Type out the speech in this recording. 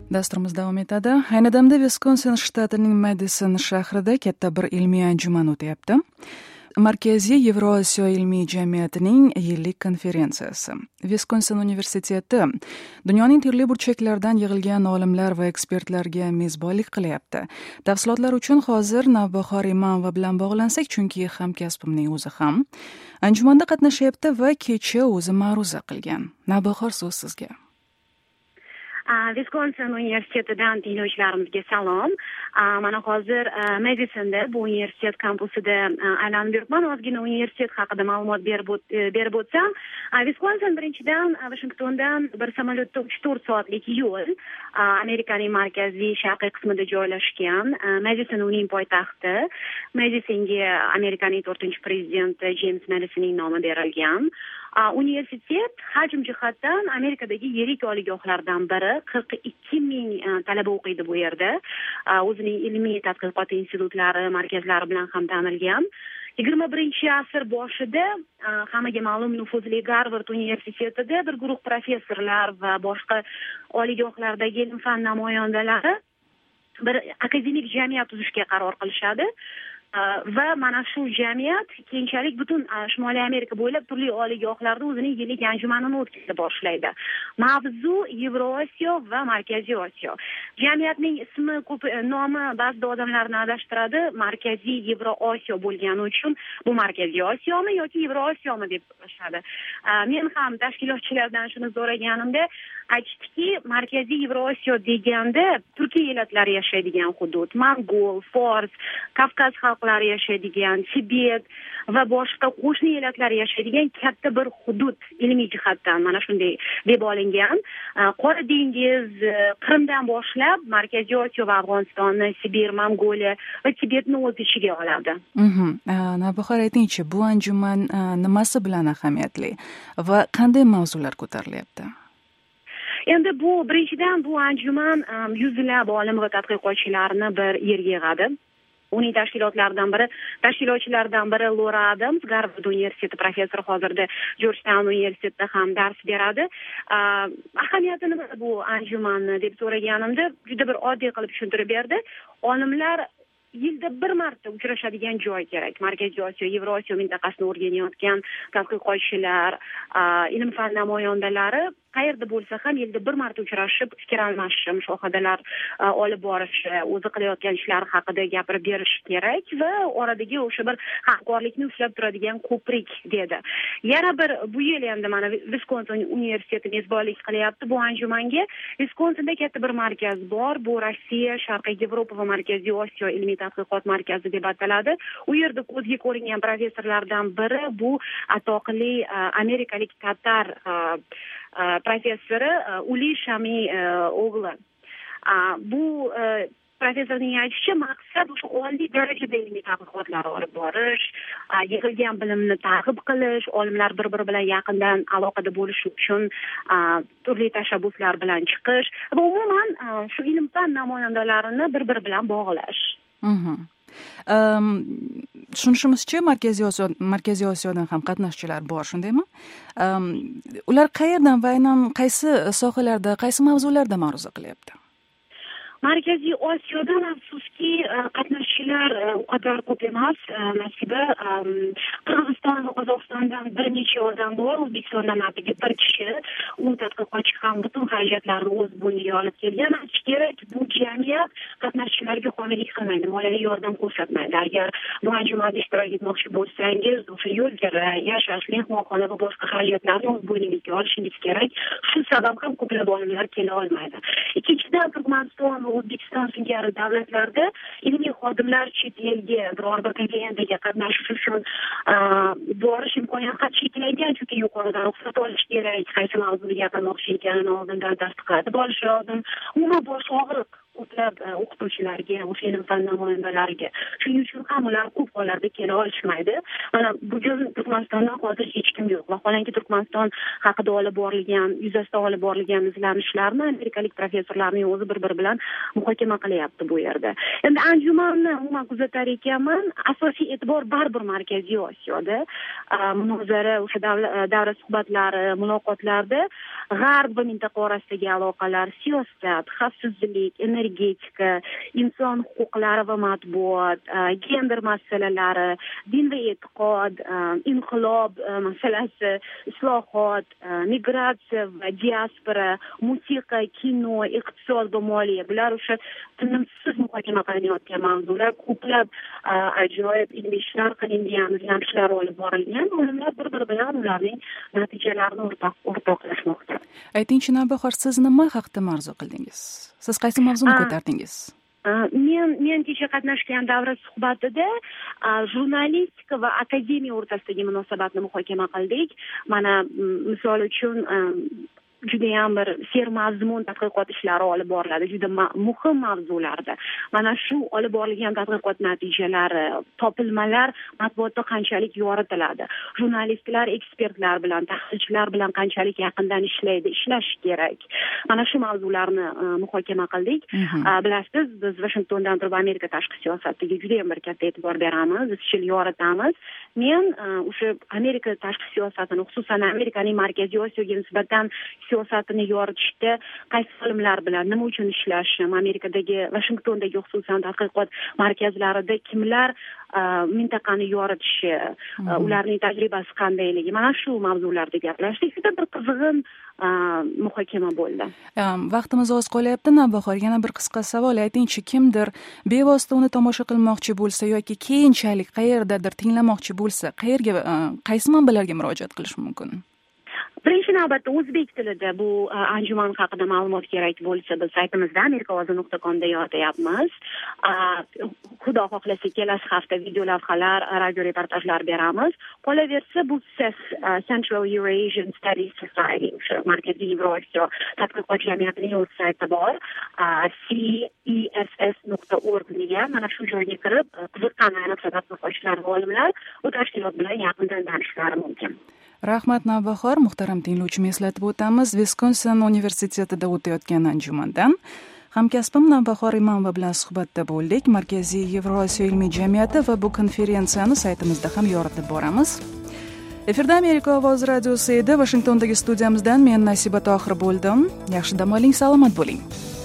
Dasturimiz davom etadi. Ayni damda Viskonsin shtatining Madison shahrida katta bir ilmiy anjuman o'tyapti. Markaziy Yevrosiyo ilmiy jamiyatining yillik konferensiyasi. Viskonsin universiteti dunyoning turli burchaklaridan yig'ilgan olimlar va ekspertlarga mezbonlik qilyapti. Tafsilotlar uchun hozir Navbahor Imanova bilan bog'lansak, chunki hamkasbimning o'zi ham anjumanda qatnashyapti va kecha o'zi ma'ruza qilgan. Navbahor, so'z sizga. Viskonsin universitetidan tinglovchilarimizga salom. Mana hozir Madisonda, bu universitet kampusida aylanib yuribman. Ozgina universitet haqida ma'lumot berib o'tsam, Viskonsin birinchidan Washingtondan bir samolyotda 3-4 soatlik yo'l. Amerikaning markaziy sharqiy qismida joylashgan. Madison uning poytaxti. Madisonga Amerikaning 4-prezidenti James Madisonning nomi berilgan. Universitet hajm jihatdan Amerikadagi yirik oliygohlardan biri. 42 ming talaba o'qiydi bu yerda. O'zining ilmiy tadqiqot institutlari, markazlari bilan ham ta'minlangan. 21-asr boshida hammaga ma'lum nufuzli Garvard universitetida bir guruh professorlar va boshqa oliygohlardagi ilm fan namoyandalari bir akademik jamiyat tuzishga qaror qilishadi. Va mana shu jamiyat keyinchalik butun Shimoliy Amerika bo'ylab turli oliygohlarda o'zining yillik anjumanini o'tkaza boshlaydi. Mavzu Yevrosiyo va Markaziy Osiyo. Jamiyatning ismi nomi ba'zi odamlarni adashtiradi. Markaziy Yevrosiyo bo'lgani uchun bu Markaziy Osiyomi yoki Yevrosiyomi deb so'rashadi. Men ham tashkilotchilardan shuni so'raganimda aytishdiki, Markaziy Yevrosiyo deganda Turkiya ellatlari yashaydigan hudud, Mongol, Fors, Kavkaz xalqlari yashaydigan, Tibet va boshqa qo'shni elatlar yashaydigan katta bir hudud ilmiy jihatdan mana shunday deb olingan. Qora dengiz, Qrimdan boshlab Markaziy Osiyo va Afg'onistonni, Sibir, Mongoliya va Tibetni o'z ichiga oladi. Navbahor, aytingchi, bu anjuman nimasi bilan ahamiyatli va qanday mavzular ko'tarilyapti? Endi birinchidan bu anjuman yuzlab olim va tadqiqotchilarni bir yerga yig'adi. Uning tashkilotchilaridan biri Laura Adams, Garvard universiteti professori, hozirda Georgetown universitetida ham dars beradi. Ahamiyati nima bu anjumanni deb so'raganimda juda bir oddiy qilib tushuntirib berdi. Olimlar yilda bir marta uchrashadigan joy kerak. Markaziy Osiyo, Yevrosiyo mintaqasini o'rganayotgan tadqiqotchilar, ilm fan namoyandalari qayerda bo'lsa ham yilda bir marta uchrashib, fikr almashishi, mushohadalar olib borishi, o'zi qilayotgan ishlari haqida gapirib berishi kerak va oradagi o'sha bir hamkorlikni ushlab turadigan ko'prik dedi. Yana bir bu yil endi mana Viskonsin universiteti mezbonlik qilyapti bu anjumanga. Viskonsinda katta bir markaz bor. Bu Rossiya, Sharqiy Yevropa va Markaziy Osiyo ilmiy tadqiqot markazi deb ataladi. U yerda ko'zga ko'ringan professorlardan biri bu atoqli amerikalik tatar professori Uli Shami o'g'li. Bu professorning aytishicha, maqsad o'sha oliy darajada ilmiy tadqiqotlar olib borish, yig'ilgan bilimni targ'ib qilish, olimlar bir-biri bilan yaqindan aloqada bo'lish uchun turli tashabbuslar bilan chiqish va umuman shu ilm fan namoyandalarini bir-biri bilan bog'lash. Tushunishimizcha, Markaziy Osiyodan ham qatnashchilar bor, shundaymi? Ular qayerdan va aynan qaysi sohalarda, qaysi mavzularda ma'ruza qilyapti? Markaziy Osiyodan afsuski qatnashchilar u qadar ko'p emas. Nasiba Qirg'iziston va Qozog'istondan bir necha odam bor, O'zbekistondan atigi bir kishi, u tadqiqotchi ham butun xarajatlarni o'z bo'yniga olib kelgan. Aytish kerak, bu jamiyat qatnashchilarga homiylik qilmaydi, moliyaviy yordam ko'rsatmaydi. Agar bu anjumanda ishtirok etmoqchi bo'lsangiz, o'sha yo'l kira, yashash, mehmonxona va boshqa xarajatlarni o'z bo'yningizga olishingiz kerak. Shu sabab ham ko'plab olimlar kela olmaydi. Ikkinchidan, Turkmaniston va O'zbekiston singari davlatlarda ilmiy xodimlar chet elga biror bir konferensiyaga qatnashish uchun borish imkoniyati cheklangan, chunki yuqoridan ruxsat olish kerak, qaysi mavzuga gapirmoqchi ekanini oldindan tasdiqlatib olish lozim. Umuman bosh og'riq ko'plab o'qituvchilarga, o'sha ilm fan namoyandalariga. Shuning uchun ham ular ko'p hollarda kela olishmaydi. Mana bugun Turkmanistonda hozir hech kim yo'q. Vaholanki Turkmaniston haqida olib borilgan, yuzasidan olib borilgan izlanishlarni amerikalik professorlarning o'zi bir-biri bilan muhokama qilyapti bu yerda. Endi anjumanni umuman kuzatar ekanman, asosiy e'tibor baribir Markaziy Osiyoda. Munozara, o'sha davra suhbatlari, muloqotlarda G'arb va mintaqa orasidagi aloqalar, siyosat, xavfsizlik, energetika, inson huquqlari va matbuot, gender masalalari, din va e'tiqod, inqilob masalasi, islohot, migratsiya va diaspora, musiqa, kino, iqtisod va moliya, bular o'sha tinimsiz muhokama qilinayotgan mavzular. Ko'plab ajoyib ilmiy ishlar qilingan, izlanishlar olib borilgan, olimlar bir-biri bilan ularning natijalarini o'rtoqlashmoqda. Aytingchi, Navbahor, siz nima haqida ma'ruza qildingiz? Siz qaysi mavzuni ko'tardingiz? Men kecha qatnashgan davra suhbatida jurnalistika va akademiya o'rtasidagi munosabatni muhokama qildik. Mana misol uchun judayam bir sermazmun tadqiqot ishlari olib boriladi, juda muhim mavzularda. Mana shu olib borilgan tadqiqot natijalari, topilmalar matbuotda qanchalik yoritiladi, jurnalistlar, ekspertlar bilan, tahlilchilar bilan qanchalik yaqindan ishlash kerak. Mana shu mavzularni muhokama qildik. Bilasiz, biz Vashingtondan turib Amerika tashqi siyosatiga judayam bir katta e'tibor beramiz, izchil yoritamiz. Men o'sha Amerika tashqi siyosatini, xususan Amerikaning Markaziy Osiyoga nisbatan siyosatini yoritishda qaysi olimlar bilan nima uchun ishlashim, Amerikadagi, Vashingtondagi xususan tadqiqot markazlarida kimlar mintaqani yoritishi, ularning tajribasi qandayligi, mana shu mavzularda gaplashdik. Juda bir qizg'in muhokama bo'ldi. Vaqtimiz oz qolyapti, Navbahor, yana bir qisqa savol. Aytingchi, kimdir bevosita uni tomosha qilmoqchi bo'lsa yoki keyinchalik qayerdadir tinglamoqchi bo'lsa, qaysi manbalarga murojaat qilish mumkin? Birinchi navbatda o'zbek tilida bu anjuman haqida ma'lumot kerak bo'lsa, biz saytimizda amerikaovozi.com da yoritayapmiz. Xudo xohlasa kelasi hafta video lavhalar, radio reportajlar beramiz. Qolaversa bu CES, Central Eurasian Studies Society, Markaziy Yevrosiyo tadqiqot jamiyatining o'z sayti bor. cess.org degan, mana shu joyga kirib, qiziqqan ayniqsa tadqiqotchilar va olimlar bu tashkilot bilan yaqindan tanishishlari mumkin. Rahmat, Navbahor. Muhtaram tinglovchim, eslatib o'tamiz, Wisconsin universitetida o'tayotgan anjumandan hamkasbim Navbahor Imomova bilan suhbatda bo'ldik. Markaziy Yevrosiyo ilmiy jamiyati va bu konferensiyani saytimizda ham yoritib boramiz. Efirda Amerika ovozi radiosi edi. Vashingtondagi studiyamizdan men Nasiba Tohir bo'ldim. Yaxshi dam oling, salomat bo'ling.